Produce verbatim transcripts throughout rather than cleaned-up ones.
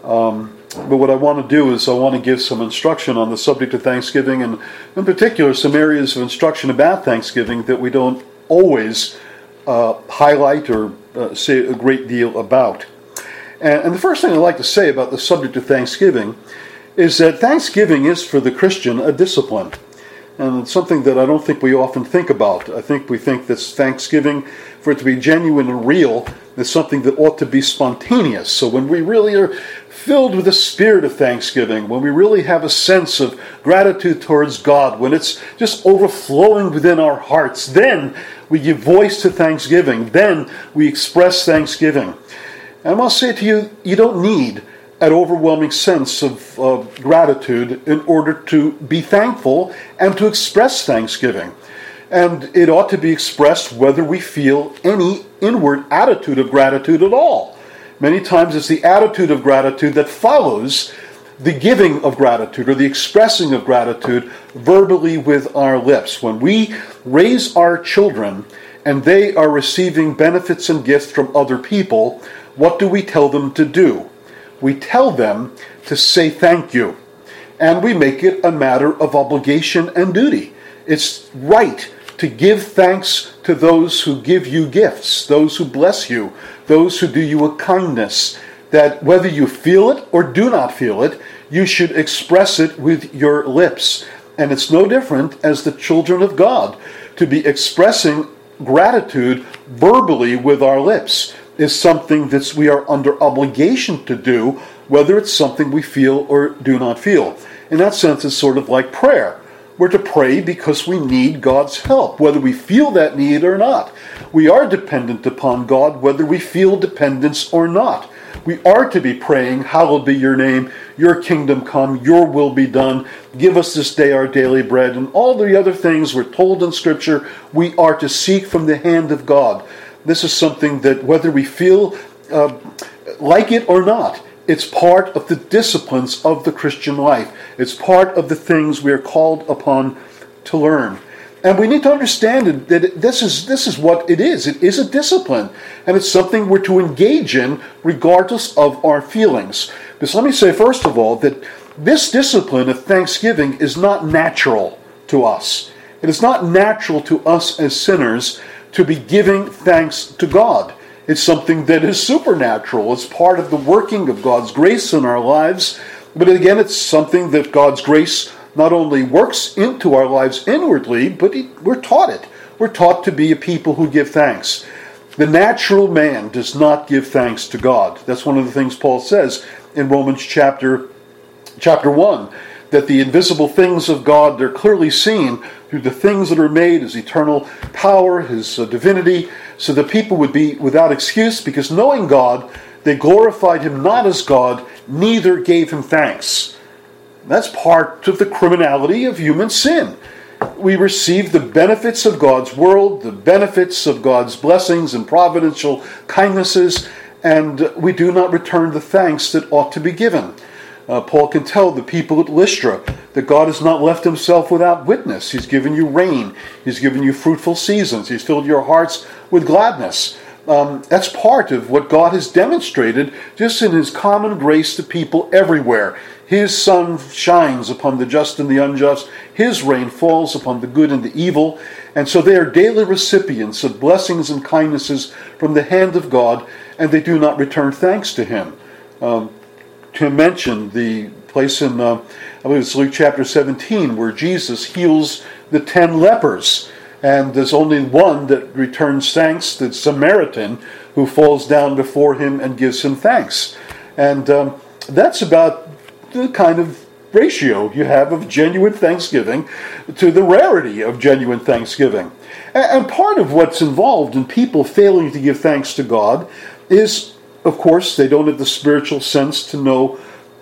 Um, but what I want to do is I want to give some instruction on the subject of Thanksgiving, and in particular some areas of instruction about Thanksgiving that we don't always uh, highlight or uh, say a great deal about. And, and the first thing I'd like to say about the subject of Thanksgiving is that Thanksgiving is for the Christian a discipline. And it's something that I don't think we often think about. I think we think that Thanksgiving, for it to be genuine and real, is something that ought to be spontaneous. So when we really are filled with the spirit of thanksgiving, when we really have a sense of gratitude towards God, when it's just overflowing within our hearts, then we give voice to thanksgiving. Then we express thanksgiving. And I must say to you, you don't need an overwhelming sense of uh, gratitude in order to be thankful and to express thanksgiving. And it ought to be expressed whether we feel any inward attitude of gratitude at all. Many times it's the attitude of gratitude that follows the giving of gratitude or the expressing of gratitude verbally with our lips. When we raise our children and they are receiving benefits and gifts from other people, what do we tell them to do? We tell them to say thank you. And we make it a matter of obligation and duty. It's right to give thanks to those who give you gifts, those who bless you, those who do you a kindness, that whether you feel it or do not feel it, you should express it with your lips. And it's no different as the children of God to be expressing gratitude verbally with our lips is something that we are under obligation to do, whether it's something we feel or do not feel. In that sense, it's sort of like prayer. We're to pray because we need God's help, whether we feel that need or not. We are dependent upon God, whether we feel dependence or not. We are to be praying, hallowed be your name, your kingdom come, your will be done, give us this day our daily bread, and all the other things we're told in Scripture we are to seek from the hand of God. This is something that whether we feel uh, like it or not, it's part of the disciplines of the Christian life. It's part of the things we are called upon to learn. And we need to understand that this is this is what it is. It is a discipline. And it's something we're to engage in regardless of our feelings. Because let me say, first of all, that this discipline of thanksgiving is not natural to us. It is not natural to us as sinners to be giving thanks to God. It's something that is supernatural. It's part of the working of God's grace in our lives. But again, it's something that God's grace not only works into our lives inwardly, but we're taught it. We're taught to be a people who give thanks. The natural man does not give thanks to God. That's one of the things Paul says in Romans chapter, chapter one, that the invisible things of God, they're clearly seen through the things that are made, His eternal power, His uh, divinity, so the people would be without excuse, because knowing God, they glorified Him not as God, neither gave Him thanks. That's part of the criminality of human sin. We receive the benefits of God's world, the benefits of God's blessings and providential kindnesses, and we do not return the thanks that ought to be given. Uh, Paul can tell the people at Lystra that God has not left Himself without witness. He's given you rain. He's given you fruitful seasons. He's filled your hearts with gladness. Um, that's part of what God has demonstrated just in His common grace to people everywhere. His sun shines upon the just and the unjust. His rain falls upon the good and the evil. And so they are daily recipients of blessings and kindnesses from the hand of God, and they do not return thanks to Him. Um, to mention the place in, uh, I believe it's Luke chapter seventeen, where Jesus heals the ten lepers. And there's only one that returns thanks, the Samaritan, who falls down before Him and gives Him thanks. And um, that's about the kind of ratio you have of genuine thanksgiving to the rarity of genuine thanksgiving. And part of what's involved in people failing to give thanks to God is, of course, they don't have the spiritual sense to know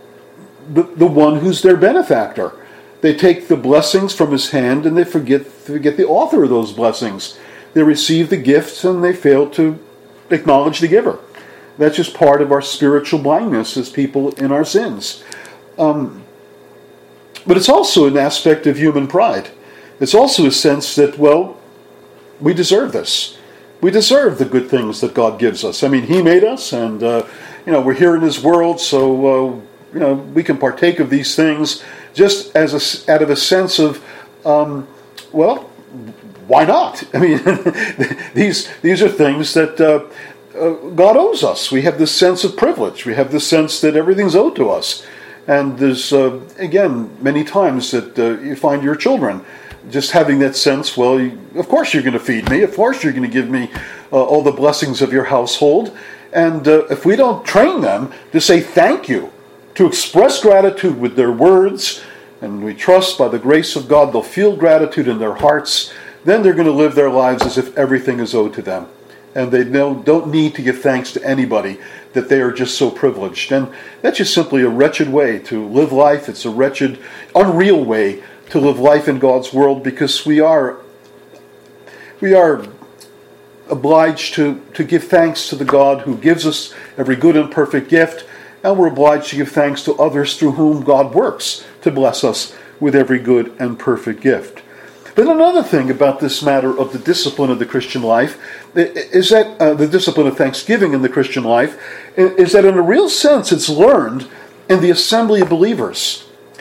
the, the one who's their benefactor. They take the blessings from His hand and they forget, forget the author of those blessings. They receive the gifts and they fail to acknowledge the giver. That's just part of our spiritual blindness as people in our sins. Um, but it's also an aspect of human pride. It's also a sense that, well, we deserve this. We deserve the good things that God gives us. I mean, He made us, and uh, you know, we're here in this world, so uh, you know, we can partake of these things just as a, out of a sense of, um, well, why not? I mean, these these are things that uh, uh, God owes us. We have this sense of privilege. We have this sense that everything's owed to us. And there's, uh, again, many times that uh, you find your children just having that sense, well, you, of course you're going to feed me. Of course you're going to give me uh, all the blessings of your household. And uh, if we don't train them to say thank you, to express gratitude with their words, and we trust by the grace of God they'll feel gratitude in their hearts, then they're going to live their lives as if everything is owed to them. And they don't need to give thanks to anybody, that they are just so privileged. And that's just simply a wretched way to live life. It's a wretched, unreal way to live life in God's world, because we are we are obliged to, to give thanks to the God who gives us every good and perfect gift, and we're obliged to give thanks to others through whom God works to bless us with every good and perfect gift. But another thing about this matter of the discipline of the Christian life is that uh, the discipline of thanksgiving in the Christian life is that in a real sense it's learned in the assembly of believers.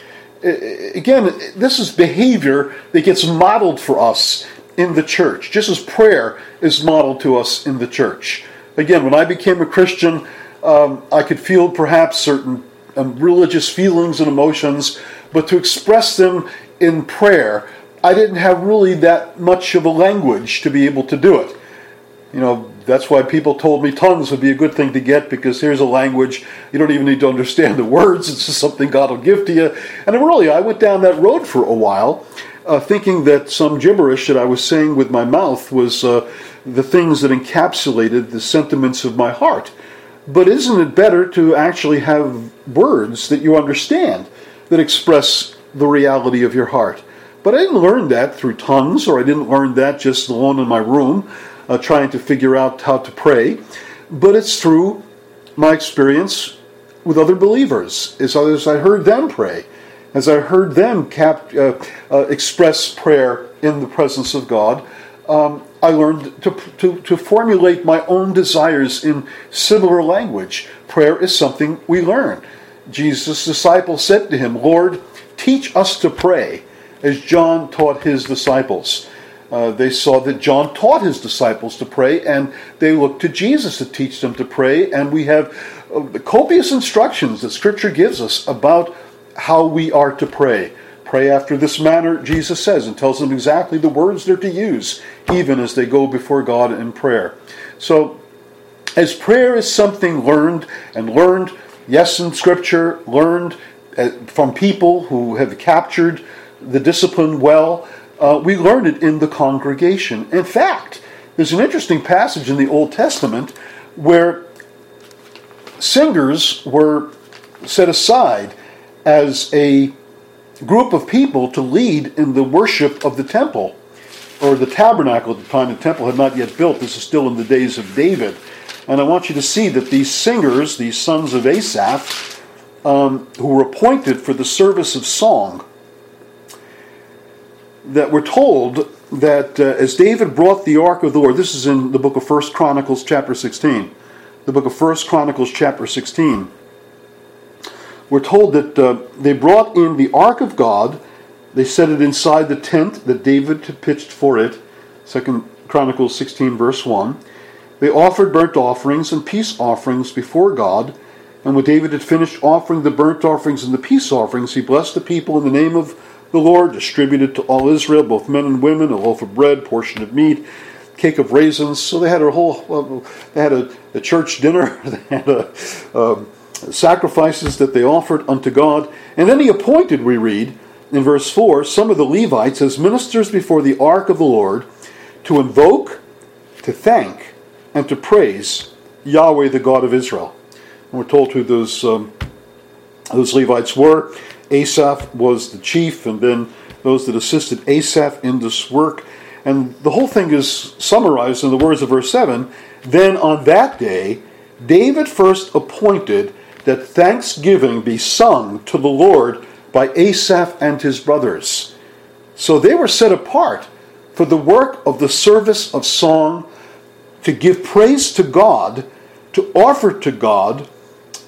Again, this is behavior that gets modeled for us in the church, just as prayer is modeled to us in the church. Again, when I became a Christian, um, I could feel perhaps certain um, religious feelings and emotions, but to express them in prayer, I didn't have really that much of a language to be able to do it. You know, that's why people told me tongues would be a good thing to get, because here's a language, you don't even need to understand the words, it's just something God will give to you. And really, I went down that road for a while, uh, thinking that some gibberish that I was saying with my mouth was uh, the things that encapsulated the sentiments of my heart. But isn't it better to actually have words that you understand, that express the reality of your heart? But I didn't learn that through tongues, or I didn't learn that just alone in my room, uh, trying to figure out how to pray. But it's through my experience with other believers, as others I heard them pray, as I heard them cap, uh, uh, express prayer in the presence of God. Um, I learned to, to, to formulate my own desires in similar language. Prayer is something we learn. Jesus' disciples said to him, "Lord, teach us to pray, as John taught his disciples." Uh, they saw that John taught his disciples to pray, and they looked to Jesus to teach them to pray. And we have uh, copious instructions that Scripture gives us about how we are to pray. Pray after this manner, Jesus says, and tells them exactly the words they're to use, even as they go before God in prayer. So, as prayer is something learned, and learned, yes, in Scripture, learned from people who have captured the discipline well, uh, we learn it in the congregation. In fact, there's an interesting passage in the Old Testament where singers were set aside as a group of people to lead in the worship of the temple, or the tabernacle at the time. The temple had not yet built. This is still in the days of David. And I want you to see that these singers, these sons of Asaph, um, who were appointed for the service of song, that we're told that uh, as David brought the ark of the Lord, this is in the book of First Chronicles chapter sixteen, the book of First Chronicles chapter sixteen, we're told that uh, they brought in the ark of God, they set it inside the tent that David had pitched for it, Second Chronicles sixteen verse one. They offered burnt offerings and peace offerings before God, and when David had finished offering the burnt offerings and the peace offerings, he blessed the people in the name of the Lord, distributed to all Israel, both men and women, a loaf of bread, portion of meat, cake of raisins. So they had a whole, uh, they had a, a church dinner, they had a, um, sacrifices that they offered unto God. And then he appointed, we read in verse four, some of the Levites as ministers before the ark of the Lord, to invoke, to thank, and to praise Yahweh, the God of Israel. And we're told who those um, those Levites were. Asaph was the chief, and then those that assisted Asaph in this work. And the whole thing is summarized in the words of verse seven. Then on that day, David first appointed that thanksgiving be sung to the Lord by Asaph and his brothers. So they were set apart for the work of the service of song, to give praise to God, to offer to God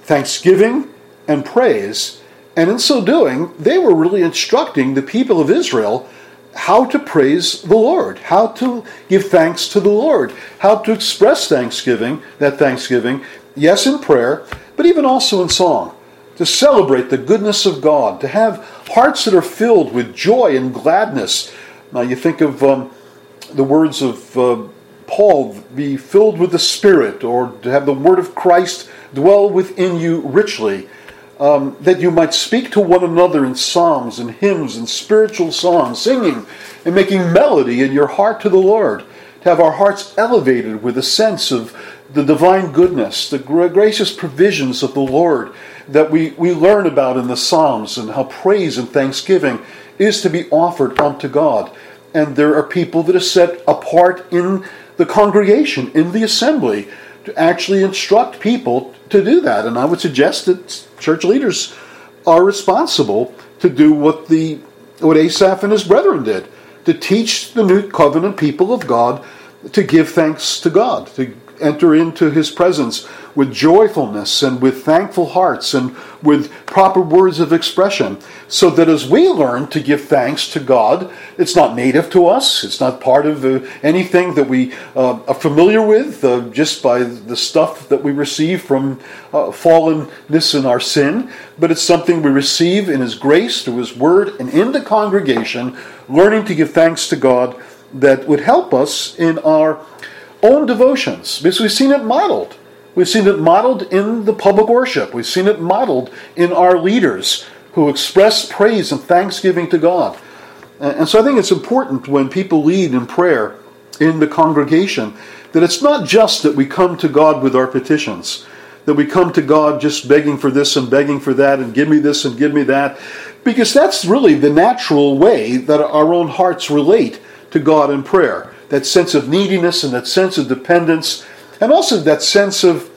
thanksgiving and praise. And in so doing, they were really instructing the people of Israel how to praise the Lord, how to give thanks to the Lord, how to express thanksgiving, that thanksgiving, yes, in prayer, but even also in song, to celebrate the goodness of God, to have hearts that are filled with joy and gladness. Now you think of um, the words of uh, Paul, be filled with the Spirit, or to have the word of Christ dwell within you richly, um, that you might speak to one another in psalms and hymns and spiritual songs, singing and making melody in your heart to the Lord, to have our hearts elevated with a sense of the divine goodness, the gracious provisions of the Lord that we, we learn about in the Psalms, and how praise and thanksgiving is to be offered unto God. And there are people that are set apart in the congregation, in the assembly, to actually instruct people to do that. And I would suggest that church leaders are responsible to do what the what Asaph and his brethren did, to teach the new covenant people of God to give thanks to God, to enter into his presence with joyfulness and with thankful hearts and with proper words of expression, so that as we learn to give thanks to God, it's not native to us, it's not part of uh, anything that we uh, are familiar with uh, just by the stuff that we receive from uh, fallenness in our sin, but it's something we receive in his grace, through his word, and in the congregation, learning to give thanks to God, that would help us in our own devotions, because we've seen it modeled. We've seen it modeled in the public worship. We've seen it modeled in our leaders who express praise and thanksgiving to God. And so I think it's important when people lead in prayer in the congregation that it's not just that we come to God with our petitions, that we come to God just begging for this and begging for that and give me this and give me that, because that's really the natural way that our own hearts relate to God in prayer. That sense of neediness and that sense of dependence, and also that sense of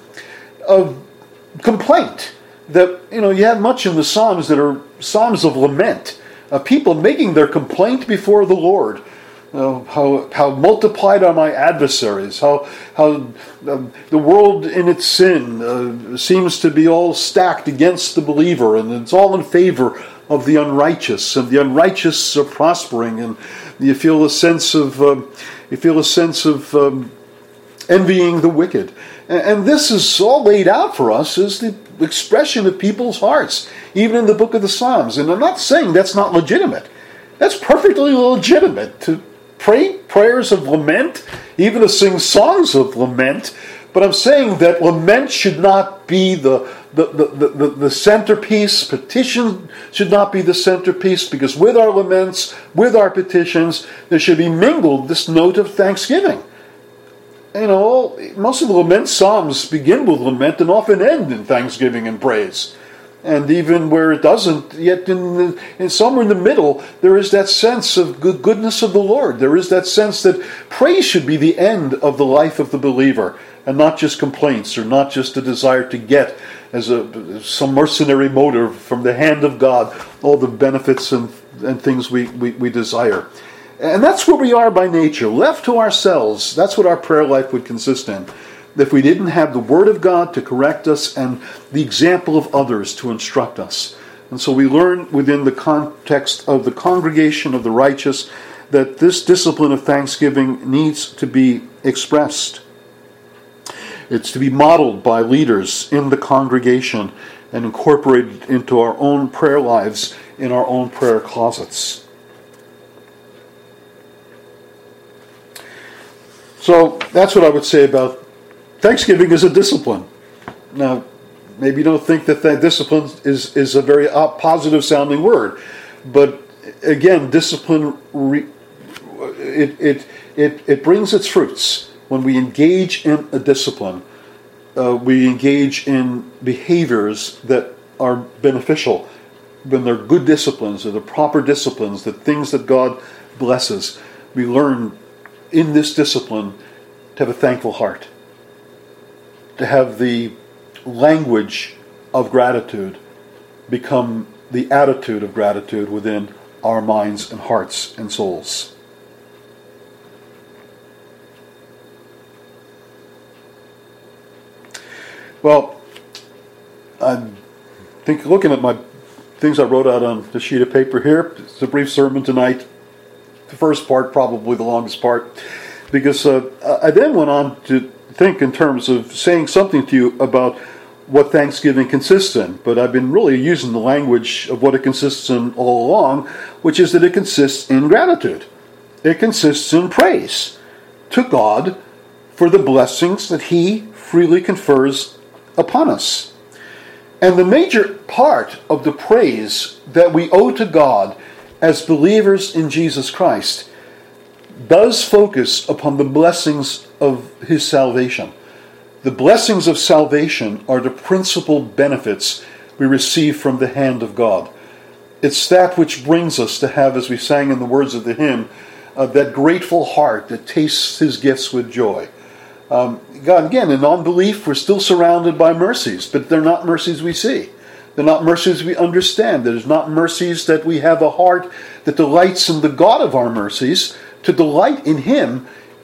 of complaint. That, you know, you have much in the Psalms that are Psalms of lament, uh, people making their complaint before the Lord. Uh, how how multiplied are my adversaries? How how uh, the world in its sin uh, seems to be all stacked against the believer, and it's all in favor of the unrighteous, and the unrighteous are prospering, and you feel a sense of um, you feel a sense of um, envying the wicked, and, and this is all laid out for us as the expression of people's hearts, even in the book of the Psalms. And I'm not saying that's not legitimate; that's perfectly legitimate to pray prayers of lament, even to sing songs of lament. But I'm saying that lament should not be the the, the, the, the centerpiece. Petition should not be the centerpiece, because with our laments, with our petitions, there should be mingled this note of thanksgiving. You know, most of the lament psalms begin with lament and often end in thanksgiving and praise. And even where it doesn't, yet in, the, in somewhere in the middle, there is that sense of good goodness of the Lord. There is that sense that praise should be the end of the life of the believer, and not just complaints, or not just a desire to get, as a some mercenary motive from the hand of God, all the benefits and, and things we, we, we desire. And that's where we are by nature. Left to ourselves, that's what our prayer life would consist in. If we didn't have the Word of God to correct us and the example of others to instruct us. And so we learn within the context of the congregation of the righteous that this discipline of thanksgiving needs to be expressed. It's to be modeled by leaders in the congregation and incorporated into our own prayer lives, in our own prayer closets. So that's what I would say about Thanksgiving is a discipline. Now, maybe you don't think that that discipline is, is a very positive sounding word, but again, discipline re, it, it it it brings its fruits when we engage in a discipline. Uh, we engage in behaviors that are beneficial, when they're good disciplines, or the proper disciplines, the things that God blesses. We learn in this discipline to have a thankful heart, to have the language of gratitude become the attitude of gratitude within our minds and hearts and souls. Well, I think looking at my things I wrote out on the sheet of paper here, it's a brief sermon tonight. The first part, probably the longest part, because uh, I then went on to think in terms of saying something to you about what Thanksgiving consists in. But I've been really using the language of what it consists in all along, which is that it consists in gratitude. It consists in praise to God for the blessings that He freely confers upon us. And the major part of the praise that we owe to God as believers in Jesus Christ does focus upon the blessings of His salvation. The blessings of salvation are the principal benefits we receive from the hand of God. It's that which brings us to have, as we sang in the words of the hymn, uh, that grateful heart that tastes His gifts with joy. Um, God, again, in unbelief, we're still surrounded by mercies, but they're not mercies we see. They're not mercies we understand. There's not mercies that we have a heart that delights in the God of our mercies, to delight in Him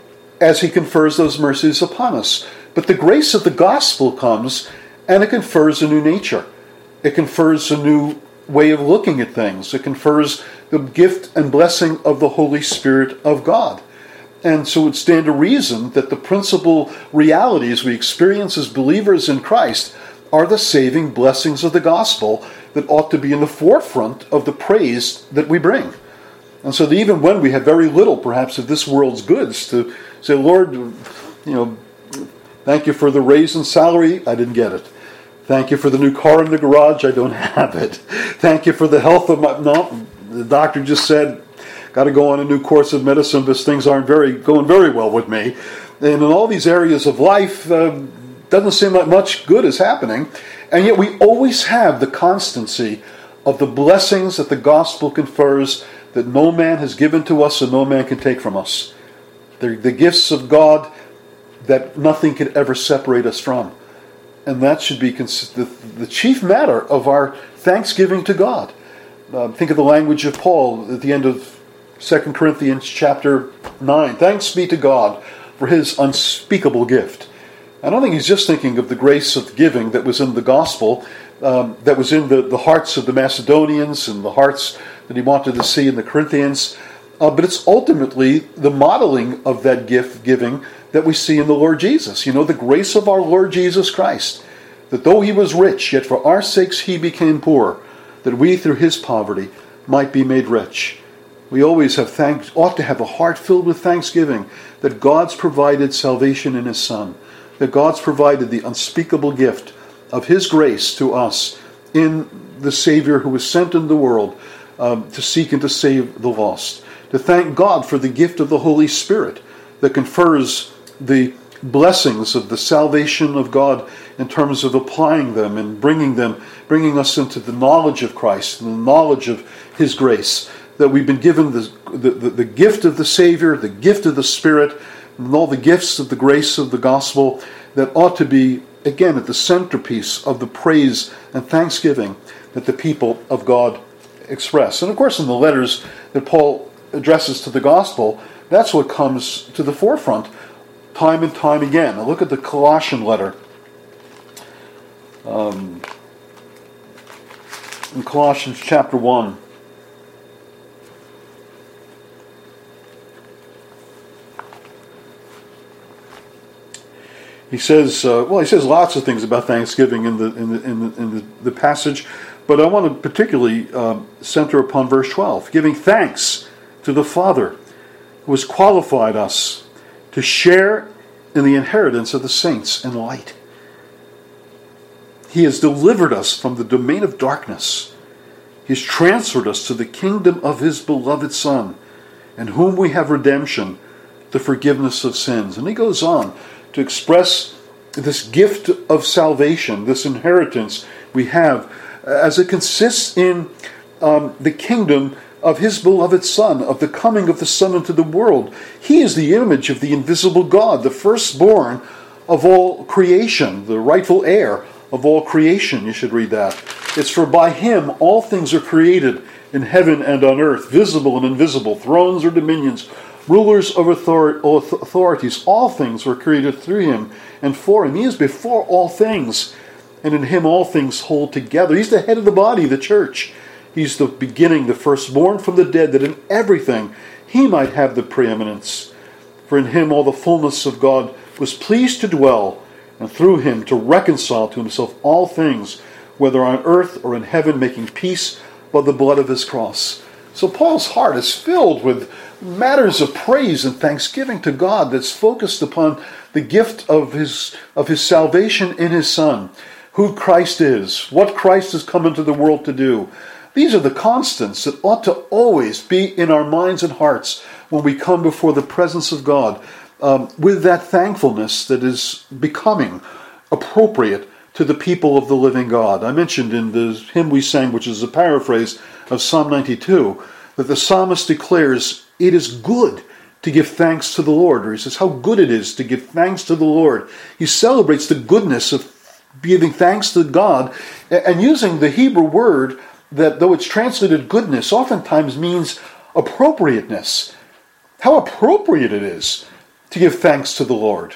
as He confers those mercies upon us. But the grace of the gospel comes, and it confers a new nature. It confers a new way of looking at things. It confers the gift and blessing of the Holy Spirit of God. And so it would stand to reason that the principal realities we experience as believers in Christ are the saving blessings of the gospel that ought to be in the forefront of the praise that we bring. And so that even when we have very little, perhaps, of this world's goods, to say, Lord, you know, thank you for the raise in salary, I didn't get it. Thank you for the new car in the garage, I don't have it. Thank you for the health of my... No, the doctor just said, got to go on a new course of medicine because things aren't very going very well with me. And in all these areas of life, uh, doesn't seem like much good is happening. And yet we always have the constancy of the blessings that the gospel confers that no man has given to us and no man can take from us. They're the gifts of God that nothing could ever separate us from. And that should be cons- the, the chief matter of our thanksgiving to God. Uh, think of the language of Paul at the end of Second Corinthians chapter nine. Thanks be to God for His unspeakable gift. I don't think he's just thinking of the grace of giving that was in the gospel, um, that was in the, the hearts of the Macedonians and the hearts that he wanted to see in the Corinthians. Uh, but it's ultimately the modeling of that gift giving that we see in the Lord Jesus. You know, the grace of our Lord Jesus Christ, that though He was rich, yet for our sakes He became poor, that we through His poverty might be made rich. We always have thanks, ought to have a heart filled with thanksgiving that God's provided salvation in His Son, that God's provided the unspeakable gift of His grace to us in the Savior who was sent in the world um, to seek and to save the lost. To thank God for the gift of the Holy Spirit that confers the blessings of the salvation of God in terms of applying them and bringing them, bringing us into the knowledge of Christ and the knowledge of His grace. That we've been given the, the, the, the gift of the Savior, the gift of the Spirit, and all the gifts of the grace of the gospel that ought to be, again, at the centerpiece of the praise and thanksgiving that the people of God express. And of course, in the letters that Paul addresses to the gospel, that's what comes to the forefront time and time again. Now look at the Colossian letter. Um, in Colossians chapter one. He says, uh, well, he says lots of things about Thanksgiving in the in the in the, in the, the passage, but I want to particularly um, center upon verse twelve, giving thanks to the Father who has qualified us to share in the inheritance of the saints in light. He has delivered us from the domain of darkness. He has transferred us to the kingdom of His beloved Son, in whom we have redemption, the forgiveness of sins. And he goes on to express this gift of salvation, this inheritance we have, as it consists in um, the kingdom of His beloved Son, of the coming of the Son into the world. He is the image of the invisible God, the firstborn of all creation, the rightful heir of all creation. You should read that. It's for by Him all things are created in heaven and on earth, visible and invisible, thrones or dominions, rulers of author- authorities. All things were created through Him and for Him. He is before all things, and in him all things hold together. He's the head of the body, the church. He's the beginning, the firstborn from the dead, that in everything he might have the preeminence. For in him all the fullness of God was pleased to dwell, and through him to reconcile to himself all things, whether on earth or in heaven, making peace by the blood of his cross. So Paul's heart is filled with matters of praise and thanksgiving to God that's focused upon the gift of his, of his salvation in his Son, who Christ is, what Christ has come into the world to do. These are the constants that ought to always be in our minds and hearts when we come before the presence of God, um, with that thankfulness that is becoming appropriate to the people of the living God. I mentioned in the hymn we sang, which is a paraphrase of Psalm ninety-two, that the psalmist declares, it is good to give thanks to the Lord. Or he says how good it is to give thanks to the Lord. He celebrates the goodness of giving thanks to God, and using the Hebrew word that, though it's translated goodness, oftentimes means appropriateness. How appropriate it is to give thanks to the Lord.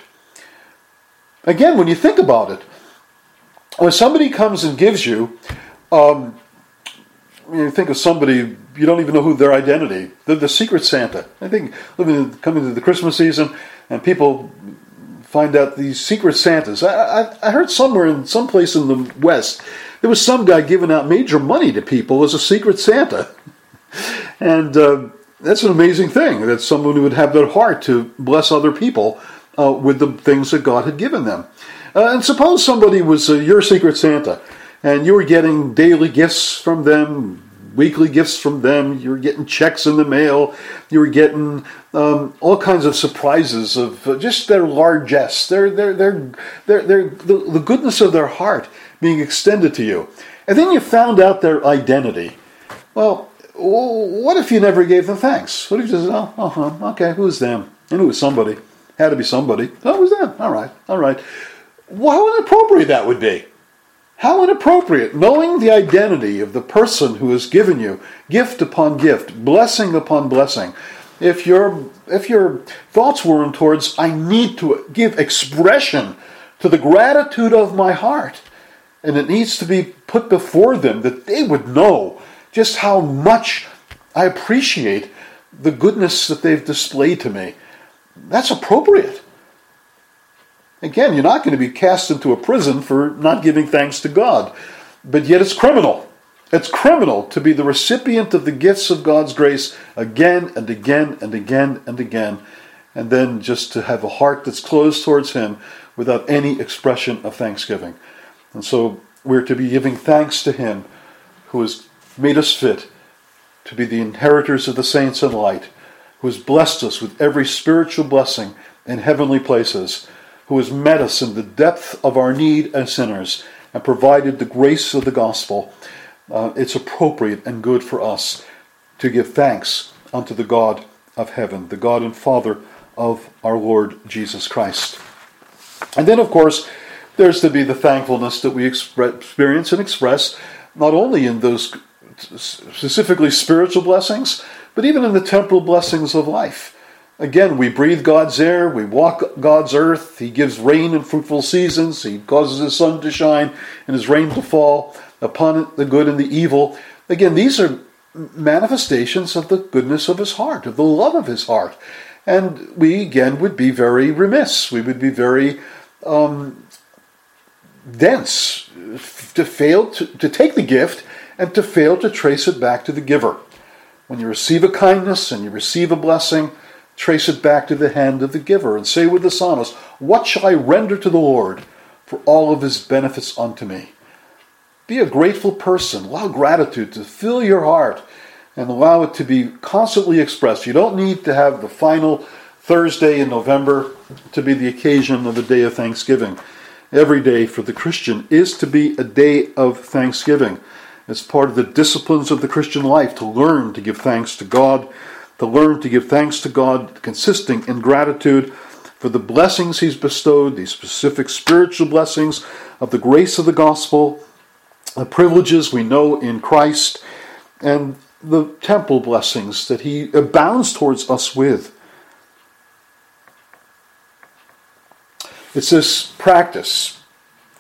Again, when you think about it, when somebody comes and gives you, um, you think of somebody, you don't even know who their identity, the, the Secret Santa. I think living, coming to the Christmas season, and people find out these Secret Santas. I, I, I heard somewhere in some place in the West, there was some guy giving out major money to people as a Secret Santa. And uh, that's an amazing thing, that someone who would have their heart to bless other people uh, with the things that God had given them. Uh, and suppose somebody was uh, your Secret Santa, and you were getting daily gifts from them, weekly gifts from them, you were getting checks in the mail, you were getting um, all kinds of surprises of uh, just their largesse, their, their, their, their, their, the, the goodness of their heart being extended to you. And then you found out their identity. Well, what if you never gave them thanks? What if you just, oh, uh-huh, okay, who's them? I knew it was somebody. Had to be somebody. Oh, it was them. All right, all right. Well, how inappropriate that would be. How inappropriate, knowing the identity of the person who has given you gift upon gift, blessing upon blessing. If your if your thoughts weren't towards, I need to give expression to the gratitude of my heart, and it needs to be put before them that they would know just how much I appreciate the goodness that they've displayed to me. That's appropriate. Again, you're not going to be cast into a prison for not giving thanks to God. But yet it's criminal. It's criminal to be the recipient of the gifts of God's grace again and again and again and again, and then just to have a heart that's closed towards Him without any expression of thanksgiving. And so we're to be giving thanks to Him who has made us fit to be the inheritors of the saints in light, who has blessed us with every spiritual blessing in heavenly places, who has met us in the depth of our need as sinners and provided the grace of the gospel. Uh, it's appropriate and good for us to give thanks unto the God of heaven, the God and Father of our Lord Jesus Christ. And then, of course, there's to be the thankfulness that we experience and express, not only in those specifically spiritual blessings, but even in the temporal blessings of life. Again, we breathe God's air, we walk God's earth, He gives rain and fruitful seasons, He causes His sun to shine and His rain to fall upon the good and the evil. Again, these are manifestations of the goodness of His heart, of the love of His heart. And we, again, would be very remiss, we would be very um, dense to fail to, to take the gift and to fail to trace it back to the giver. When you receive a kindness and you receive a blessing, trace it back to the hand of the giver and say with the psalmist, what shall I render to the Lord for all of His benefits unto me? Be a grateful person. Allow gratitude to fill your heart and allow it to be constantly expressed. You don't need to have the final Thursday in November to be the occasion of a day of thanksgiving. Every day for the Christian is to be a day of thanksgiving. It's part of the disciplines of the Christian life to learn to give thanks to God, to learn to give thanks to God, consisting in gratitude for the blessings He's bestowed, these specific spiritual blessings of the grace of the gospel, the privileges we know in Christ, and the temple blessings that He abounds towards us with. It's this practice,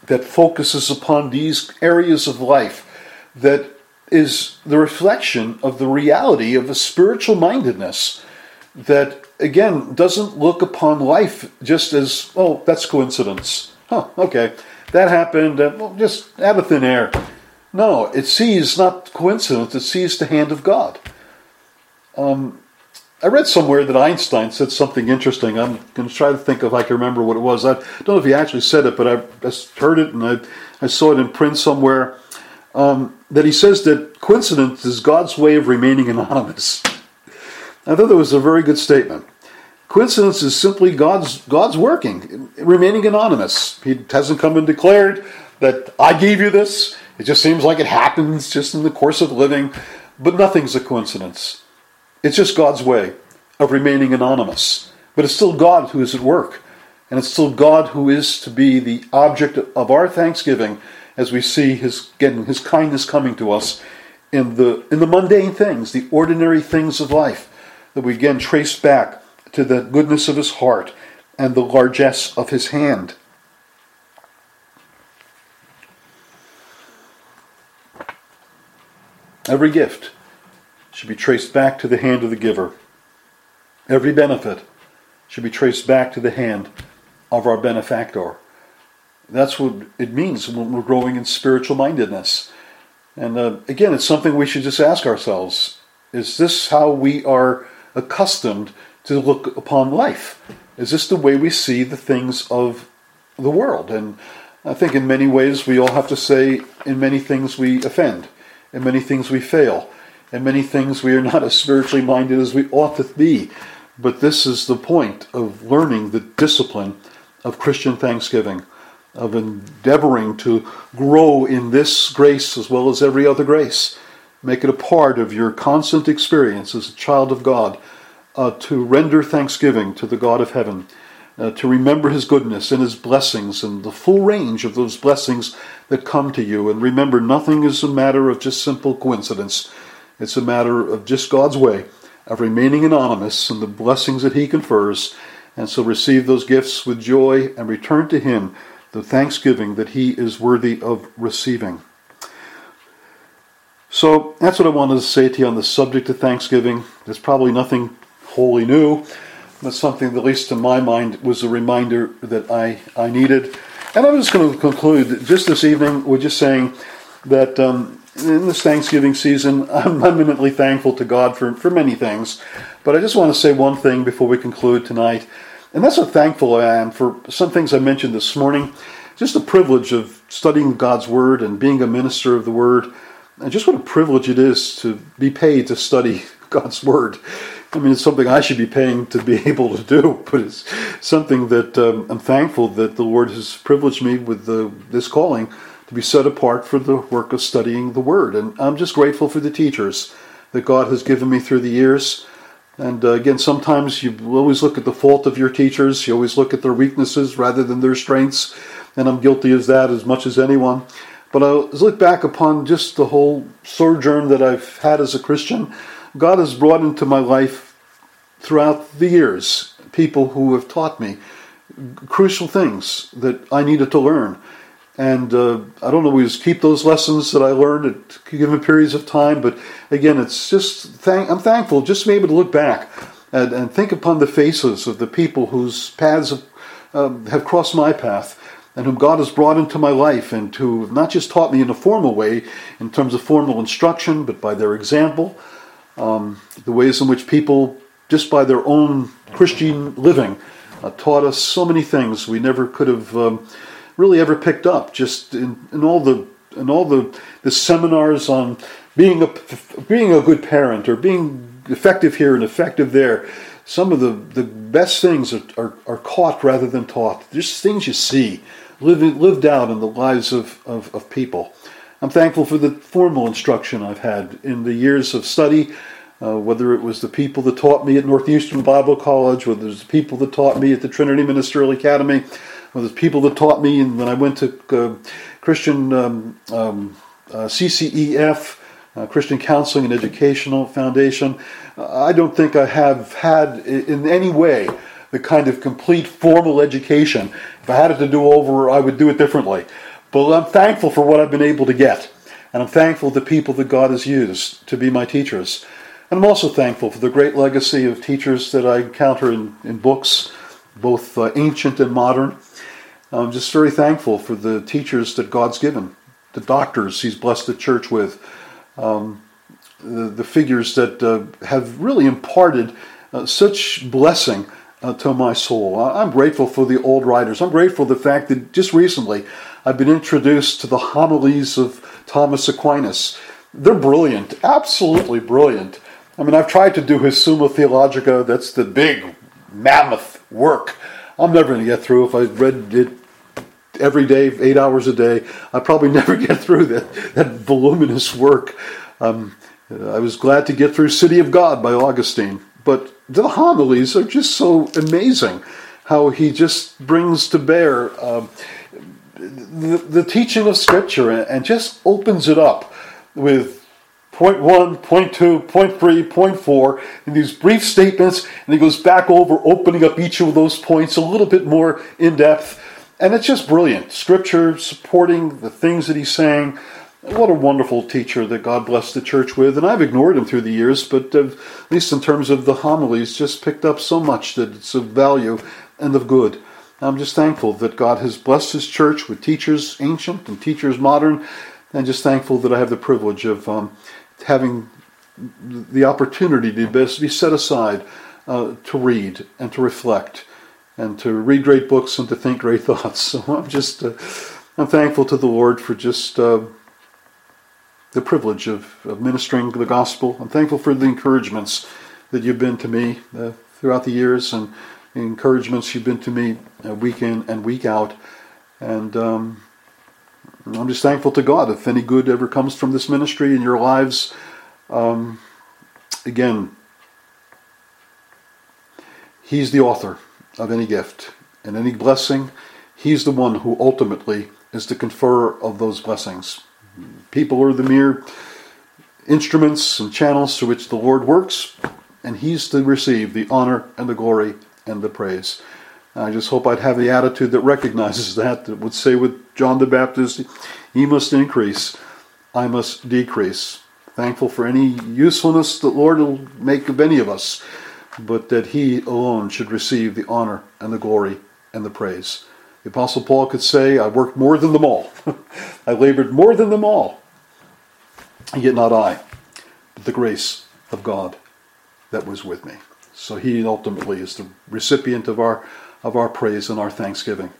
that focuses upon these areas of life, that is the reflection of the reality of a spiritual mindedness that, again, doesn't look upon life just as, oh, that's coincidence. Huh, okay, that happened, uh, well, just out of thin air. No, it sees not coincidence, it sees the hand of God. Um, I read somewhere that Einstein said something interesting. I'm going to try to think if I can remember what it was. I don't know if he actually said it, but I just heard it and I, I saw it in print somewhere. Um, that he says that coincidence is God's way of remaining anonymous. I thought that was a very good statement. Coincidence is simply God's God's working, remaining anonymous. He hasn't come and declared that I gave you this. It just seems like it happens just in the course of living, but nothing's a coincidence. It's just God's way of remaining anonymous. But it's still God who is at work. And it's still God who is to be the object of our thanksgiving as we see his, again, his kindness coming to us in the, in the mundane things, the ordinary things of life, that we again trace back to the goodness of his heart and the largesse of his hand. Every gift should be traced back to the hand of the giver. Every benefit should be traced back to the hand of our benefactor. That's what it means when we're growing in spiritual mindedness. And uh, again, it's something we should just ask ourselves. Is this how we are accustomed to look upon life? Is this the way we see the things of the world? And I think in many ways we all have to say, in many things we offend. In many things we fail. In many things we are not as spiritually minded as we ought to be. But this is the point of learning the discipline of Christian thanksgiving, of endeavoring to grow in this grace as well as every other grace. Make it a part of your constant experience as a child of God, uh, to render thanksgiving to the God of heaven, uh, to remember his goodness and his blessings and the full range of those blessings that come to you. And remember, nothing is a matter of just simple coincidence. It's a matter of just God's way of remaining anonymous in the blessings that he confers. And so receive those gifts with joy and return to him the thanksgiving that he is worthy of receiving. So that's what I wanted to say to you on the subject of thanksgiving. There's probably nothing wholly new, but something that, at least in my mind, was a reminder that I, I needed. And I'm just going to conclude just this evening with just saying that um, in this Thanksgiving season, I'm eminently thankful to God for, for many things. But I just want to say one thing before we conclude tonight. And that's how thankful I am for some things I mentioned this morning. Just the privilege of studying God's Word and being a minister of the Word. And just what a privilege it is to be paid to study God's Word. I mean, it's something I should be paying to be able to do, but it's something that um, I'm thankful that the Lord has privileged me with the, this calling to be set apart for the work of studying the Word. And I'm just grateful for the teachers that God has given me through the years. And uh, again, sometimes you always look at the fault of your teachers. You always look at their weaknesses rather than their strengths. And I'm guilty of that as much as anyone. But I look back upon just the whole sojourn that I've had as a Christian. God has brought into my life throughout the years people who have taught me crucial things that I needed to learn. And uh, I don't always keep those lessons that I learned at given periods of time, but again, it's just thank, I'm thankful just to be able to look back and, and think upon the faces of the people whose paths have, um, have crossed my path, and whom God has brought into my life, and who have not just taught me in a formal way, in terms of formal instruction, but by their example, um, the ways in which people, just by their own Christian living, uh, taught us so many things we never could have um, really ever picked up. Just in, in all the in all the, the seminars on being a being a good parent, or being effective here and effective there. Some of the, the best things are, are, are caught rather than taught. Just things you see lived, lived out in the lives of, of, of people. I'm thankful for the formal instruction I've had in the years of study, uh, whether it was the people that taught me at Northeastern Bible College, whether it was the people that taught me at the Trinity Ministerial Academy, whether it was people that taught me when I went to uh, Christian um, um, uh, C C E F, Uh, Christian Counseling and Educational Foundation. Uh, I don't think I have had in any way the kind of complete formal education. If I had it to do over, I would do it differently. But I'm thankful for what I've been able to get. And I'm thankful for the people that God has used to be my teachers. And I'm also thankful for the great legacy of teachers that I encounter in, in books, both uh, ancient and modern. I'm just very thankful for the teachers that God's given, the doctors He's blessed the church with, um, the, the figures that uh, have really imparted uh, such blessing uh, to my soul. I'm grateful for the old writers. I'm grateful for the fact that just recently I've been introduced to the homilies of Thomas Aquinas. They're brilliant, absolutely brilliant. I mean, I've tried to do his Summa Theologica. That's the big mammoth work. I'm never going to get through. If I read it every day, eight hours a day, I'd probably never get through that, that voluminous work. Um, I was glad to get through City of God by Augustine. But the homilies are just so amazing, how he just brings to bear uh, the, the teaching of Scripture and just opens it up with point one, point two, point three, point four, and these brief statements, and he goes back over opening up each of those points a little bit more in depth. And it's just brilliant. Scripture supporting the things that he's saying. What a wonderful teacher that God blessed the church with. And I've ignored him through the years, but uh, at least in terms of the homilies, just picked up so much that it's of value and of good. I'm just thankful that God has blessed His church with teachers ancient and teachers modern, and just thankful that I have the privilege of um, having the opportunity to be set aside uh, to read and to reflect and to read great books and to think great thoughts. So I'm just, uh, I'm thankful to the Lord for just uh, the privilege of, of ministering the gospel. I'm thankful for the encouragements that you've been to me uh, throughout the years, and the encouragements you've been to me uh, week in and week out. And um, I'm just thankful to God if any good ever comes from this ministry in your lives. Um, again, He's the author of any gift and any blessing. He's the one who ultimately is the conferrer of those blessings. People are the mere instruments and channels through which the Lord works, and He's to receive the honor and the glory and the praise. I just hope I'd have the attitude that recognizes that, that would say with John the Baptist, He must increase, I must decrease. Thankful for any usefulness that the Lord will make of any of us, but that He alone should receive the honor and the glory and the praise. The Apostle Paul could say, I worked more than them all. I labored more than them all. Yet not I, but the grace of God that was with me. So He ultimately is the recipient of our of our praise and our thanksgiving.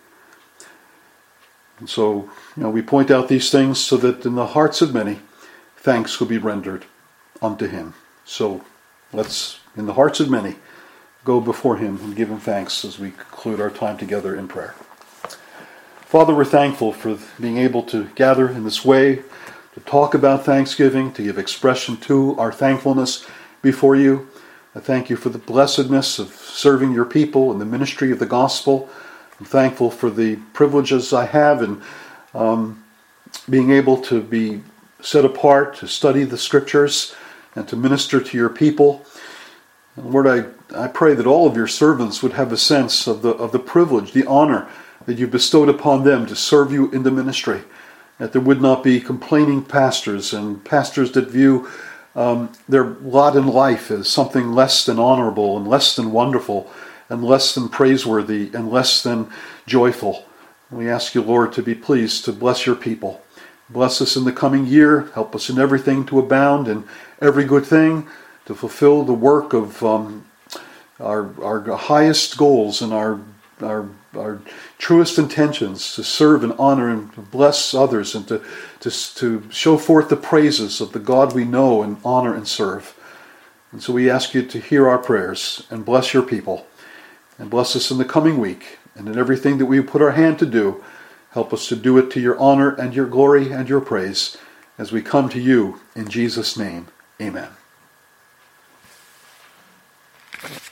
And so, you know, we point out these things so that in the hearts of many, thanks will be rendered unto Him. So let's, in the hearts of many, go before Him and give Him thanks as we conclude our time together in prayer. Father, we're thankful for being able to gather in this way, to talk about thanksgiving, to give expression to our thankfulness before You. I thank You for the blessedness of serving Your people in the ministry of the gospel. I'm thankful for the privileges I have in um, being able to be set apart, to study the Scriptures, and to minister to Your people. And Lord, I, I pray that all of Your servants would have a sense of the of the privilege, the honor that You bestowed upon them to serve You in the ministry. That there would not be complaining pastors and pastors that view um, their lot in life as something less than honorable and less than wonderful and less than praiseworthy and less than joyful. We ask You, Lord, to be pleased to bless Your people. Bless us in the coming year. Help us in everything to abound in every good thing, to fulfill the work of um, our our highest goals and our our our truest intentions, to serve and honor and to bless others, and to, to to show forth the praises of the God we know and honor and serve. And so we ask You to hear our prayers and bless Your people, and bless us in the coming week, and in everything that we put our hand to do. Help us to do it to Your honor and Your glory and Your praise as we come to You in Jesus' name. Amen.